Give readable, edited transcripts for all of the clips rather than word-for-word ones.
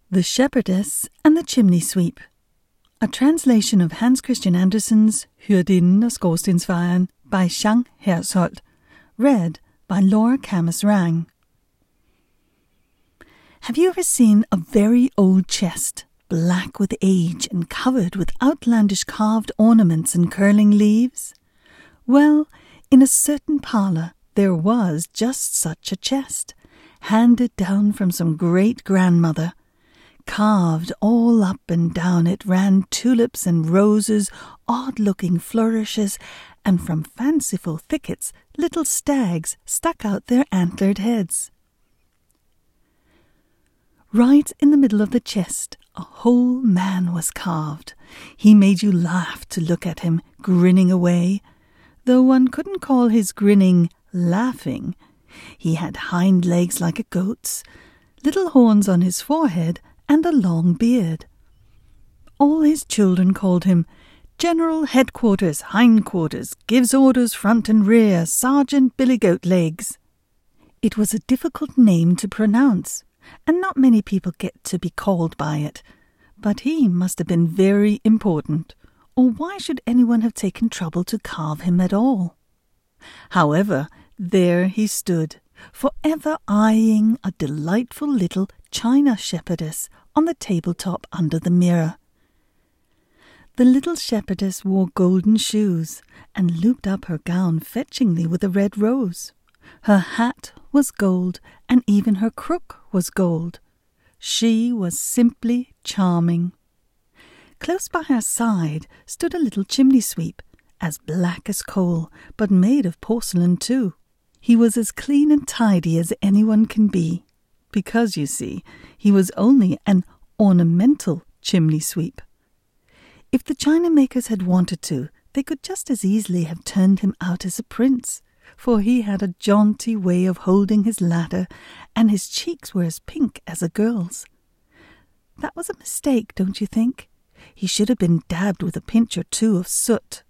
The Shepherdess and the Chimney Sweep. A translation of Hans Christian Andersen's Hyrdinden og Skorstensfejeren by Jean Hersholt. Read by Laura Camus Rang. Have you ever seen a very old chest, black with age and covered with outlandish carved ornaments and curling leaves? Well, in a certain parlour there was just such a chest, handed down from some great-grandmother. Carved all up and down it ran tulips and roses, odd-looking flourishes, and from fanciful thickets little stags stuck out their antlered heads. Right in the middle of the chest a whole man was carved. He made you laugh to look at him, grinning away, though one couldn't call his grinning laughing. He had hind legs like a goat's, little horns on his forehead, and a long beard. All his children called him General Headquarters, Hindquarters, gives orders front and rear, Sergeant Billygoat Legs. It was a difficult name to pronounce, and not many people get to be called by it. But he must have been very important, or why should anyone have taken trouble to carve him at all? However, there he stood, forever eyeing a delightful little china shepherdess on the tabletop under the mirror. The little shepherdess wore golden shoes and looped up her gown fetchingly with a red rose. Her hat was gold, and even her crook was gold. She was simply charming. Close by her side stood a little chimney sweep, as black as coal, but made of porcelain too. He was as clean and tidy as anyone can be, because, you see, he was only an ornamental chimney sweep. If the china makers had wanted to, they could just as easily have turned him out as a prince, for he had a jaunty way of holding his ladder, and his cheeks were as pink as a girl's. That was a mistake, don't you think? He should have been dabbed with a pinch or two of soot.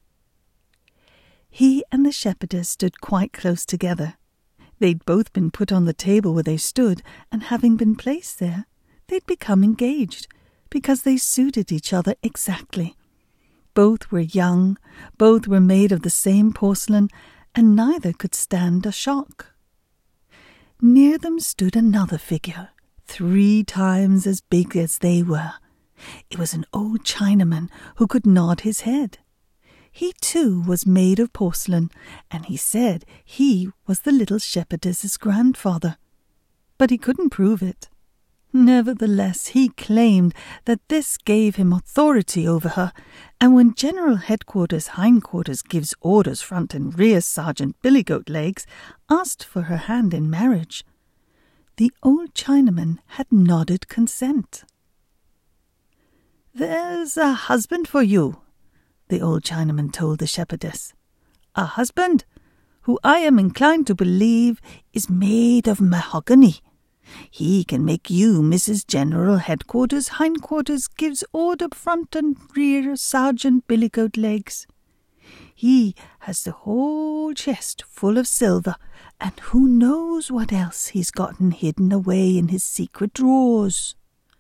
He and the shepherdess stood quite close together. They'd both been put on the table where they stood, and having been placed there, they'd become engaged, because they suited each other exactly. Both were young, both were made of the same porcelain, and neither could stand a shock. Near them stood another figure, 3 times as big as they were. It was an old Chinaman who could nod his head. He too was made of porcelain, and he said he was the little shepherdess's grandfather. But he couldn't prove it. Nevertheless, he claimed that this gave him authority over her, and when General Headquarters Hindquarters gives orders front and rear, Sergeant Billygoat Legs asked for her hand in marriage, the old Chinaman had nodded consent. "There's a husband for you," the old Chinaman told the shepherdess. "A husband who I am inclined to believe is made of mahogany. He can make you Mrs. General Headquarters Hindquarters gives order front and rear, Sergeant Billygoat Legs. He has the whole chest full of silver, and who knows what else he's gotten hidden away in his secret drawers."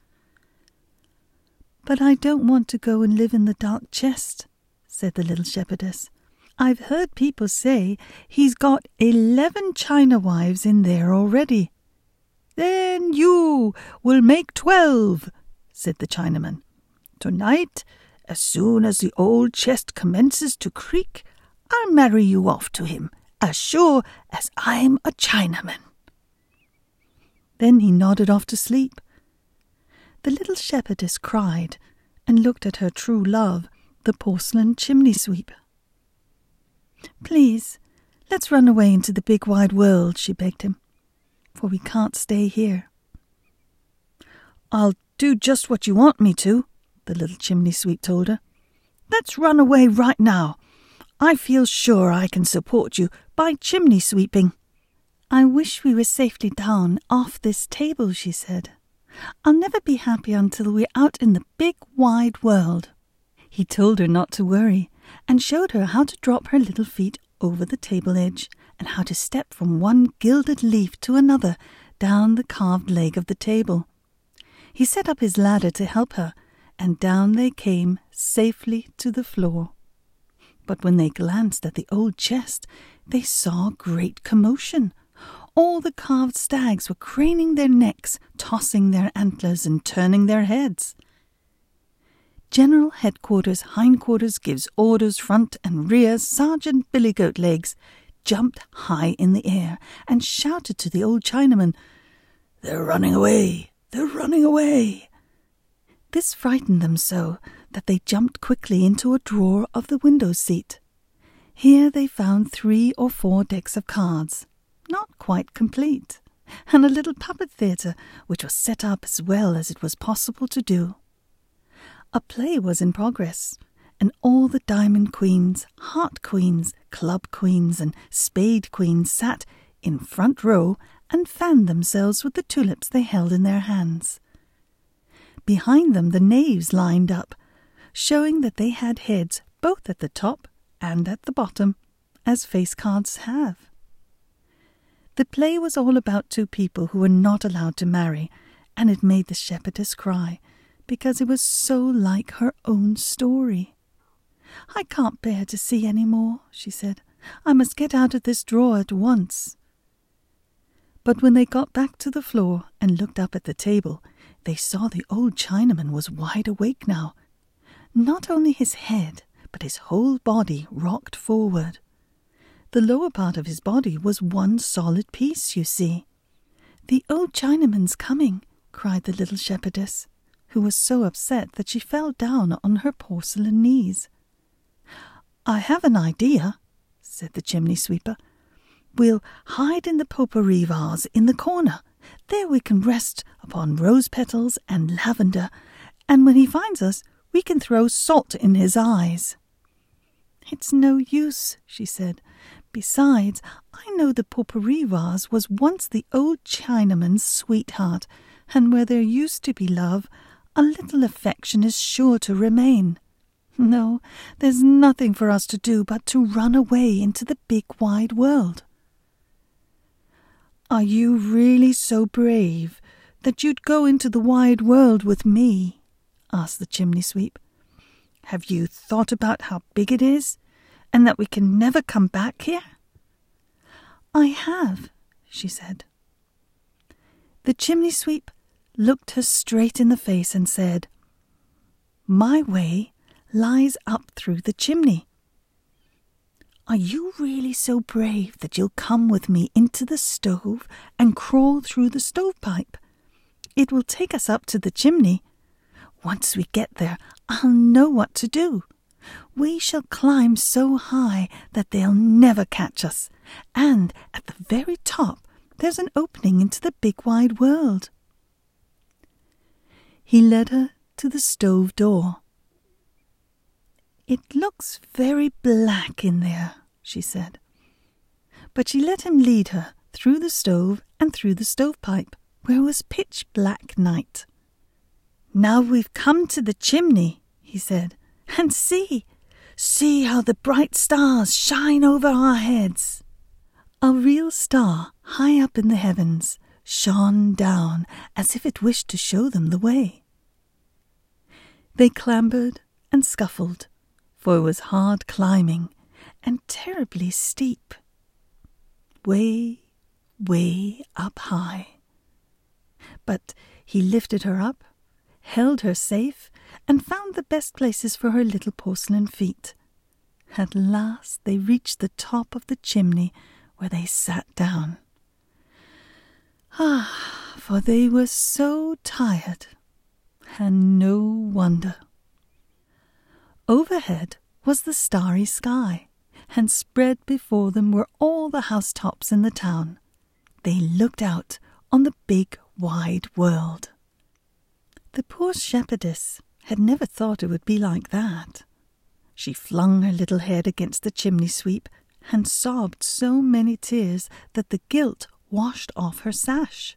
"But I don't want to go and live in the dark chest," said the little shepherdess. "I've heard people say he's got 11 china wives in there already." "Then you will make 12, said the Chinaman. "Tonight, as soon as the old chest commences to creak, I'll marry you off to him, as sure as I'm a Chinaman." Then he nodded off to sleep. The little shepherdess cried and looked at her true love, the porcelain chimney sweep. "Please, let's run away into the big wide world," she begged him, "for we can't stay here." "I'll do just what you want me to," the little chimney sweep told her. "Let's run away right now. I feel sure I can support you by chimney sweeping." "I wish we were safely down off this table," she said. "I'll never be happy until we're out in the big wide world." He told her not to worry, and showed her how to drop her little feet over the table edge, and how to step from one gilded leaf to another down the carved leg of the table. He set up his ladder to help her, and down they came safely to the floor. But when they glanced at the old chest, they saw great commotion. All the carved stags were craning their necks, tossing their antlers, and turning their heads. General Headquarters Hindquarters gives orders front and rear. Sergeant Billygoat-Legs jumped high in the air and shouted to the old Chinaman, "They're running away! They're running away!" This frightened them so that they jumped quickly into a drawer of the window seat. Here they found 3 or 4 decks of cards, not quite complete, and a little puppet theatre, which was set up as well as it was possible to do. A play was in progress, and all the diamond queens, heart queens, club queens, and spade queens sat in front row and fanned themselves with the tulips they held in their hands. Behind them the knaves lined up, showing that they had heads both at the top and at the bottom, as face cards have. The play was all about 2 people who were not allowed to marry, and it made the shepherdess cry, because it was so like her own story. "I can't bear to see any more," she said. "I must get out of this drawer at once." But when they got back to the floor and looked up at the table, they saw the old Chinaman was wide awake now. Not only his head, but his whole body rocked forward. The lower part of his body was one solid piece, you see. "The old Chinaman's coming," cried the little shepherdess, who was so upset that she fell down on her porcelain knees. "I have an idea," said the chimney sweeper. "We'll hide in the potpourri vase in the corner. There we can rest upon rose petals and lavender, and when he finds us, we can throw salt in his eyes." "It's no use," she said. "Besides, I know the potpourri vase was once the old Chinaman's sweetheart, and where there used to be love, a little affection is sure to remain. No, there's nothing for us to do but to run away into the big wide world." "Are you really so brave that you'd go into the wide world with me?" asked the chimney sweep. "Have you thought about how big it is, and that we can never come back here?" "I have," she said. The chimney sweep looked her straight in the face and said, "My way lies up through the chimney." "Are you really so brave that you'll come with me into the stove and crawl through the stovepipe? It will take us up to the chimney. Once we get there, I'll know what to do. We shall climb so high that they'll never catch us, and at the very top there's an opening into the big wide world." He led her to the stove door. "It looks very black in there," she said. But she let him lead her through the stove and through the stovepipe, where it was pitch black night. "Now we've come to the chimney," he said, "and see how the bright stars shine over our heads." A real star, high up in the heavens, shone down as if it wished to show them the way. They clambered and scuffled, for it was hard climbing and terribly steep. Way, way up high. But he lifted her up, held her safe, and found the best places for her little porcelain feet. At last they reached the top of the chimney, where they sat down. For they were so tired, and no wonder. Overhead was the starry sky, and spread before them were all the housetops in the town. They looked out on the big wide world. The poor shepherdess had never thought it would be like that. She flung her little head against the chimney sweep and sobbed so many tears that the gilt washed off her sash.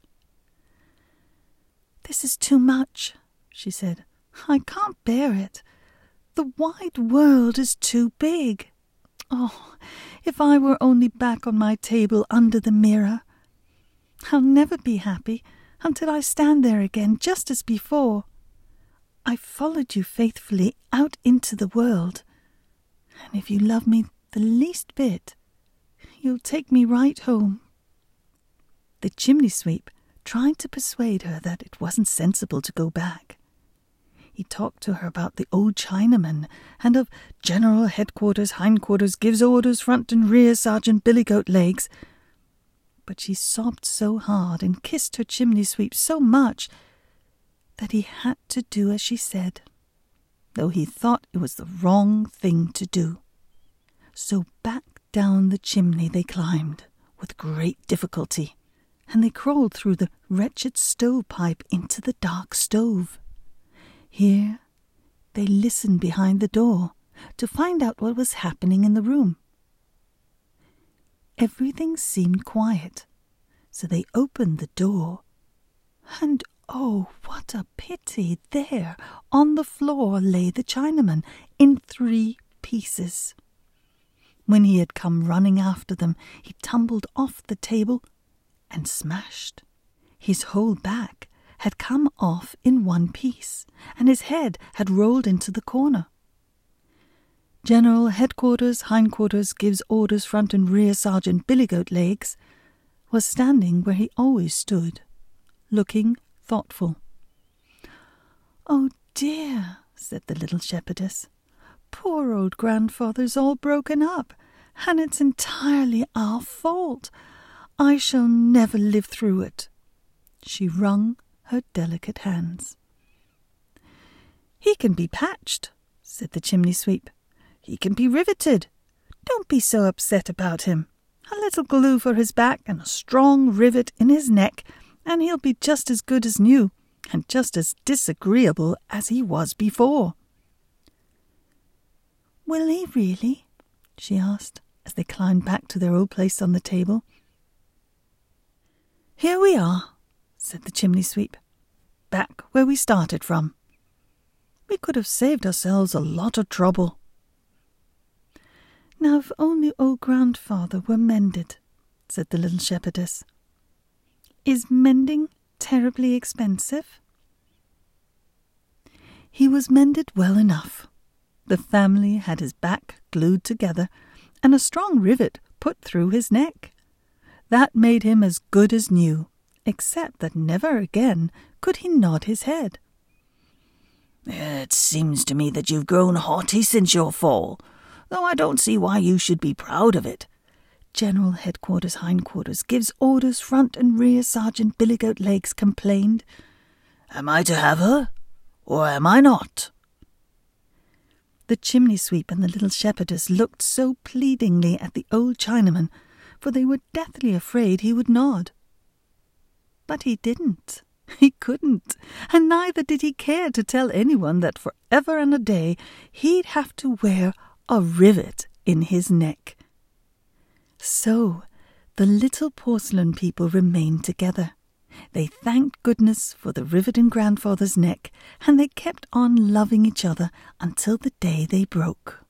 "This is too much," she said. "I can't bear it. The wide world is too big. Oh, if I were only back on my table under the mirror. I'll never be happy until I stand there again just as before. I followed you faithfully out into the world, and if you love me the least bit, you'll take me right home." The chimney sweep tried to persuade her that it wasn't sensible to go back. He talked to her about the old Chinaman and of General Headquarters, Hindquarters, gives orders, front and rear, Sergeant Billygoat Legs. But she sobbed so hard and kissed her chimney sweep so much that he had to do as she said, though he thought it was the wrong thing to do. So back down the chimney they climbed with great difficulty, and they crawled through the wretched stovepipe into the dark stove. Here they listened behind the door to find out what was happening in the room. Everything seemed quiet, so they opened the door, and oh, what a pity! There, on the floor, lay the Chinaman in 3 pieces. When he had come running after them, he tumbled off the table and smashed. His whole back had come off in 1 piece, and his head had rolled into the corner. General Headquarters, Hindquarters, gives orders, front and rear, Sergeant Billygoat Legs was standing where he always stood, looking thoughtful. "Oh dear," said the little shepherdess, "poor old grandfather's all broken up, and it's entirely our fault. I shall never live through it." She wrung her delicate hands. "He can be patched," said the chimney sweep. "He can be riveted. Don't be so upset about him. A little glue for his back and a strong rivet in his neck, and he'll be just as good as new, and just as disagreeable as he was before." "Will he really?" she asked, as they climbed back to their old place on the table. "Here we are," said the chimney sweep, "back where we started from. We could have saved ourselves a lot of trouble." "Now if only old grandfather were mended," said the little shepherdess. "Is mending terribly expensive?" He was mended well enough. The family had his back glued together and a strong rivet put through his neck. That made him as good as new, except that never again could he nod his head. "It seems to me that you've grown haughty since your fall, though I don't see why you should be proud of it." General Headquarters, Hindquarters, gives orders, front and rear, Sergeant Billygoat Legs complained. "Am I to have her, or am I not?" The chimney sweep and the little shepherdess looked so pleadingly at the old Chinaman, for they were deathly afraid he would nod. But he didn't. He couldn't, and neither did he care to tell anyone that for ever and a day he'd have to wear a rivet in his neck. So the little porcelain people remained together. They thanked goodness for the rivet in grandfather's neck, and they kept on loving each other until the day they broke.